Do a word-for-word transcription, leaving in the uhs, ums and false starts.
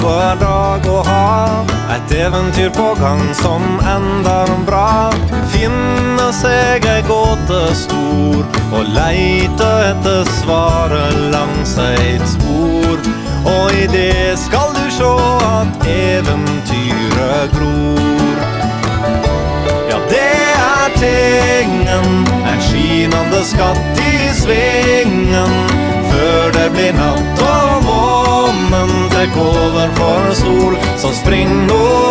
hver dag å ha et eventyr på gang som ender bra. Finne seg ei gåte stor og leite etter svaret langs et spor. Og i det skal du se at eventyret gror. Ja, det er tingen, en skinande skatt i svingen. Før det blir natt og månen tek over for sol, så spring nå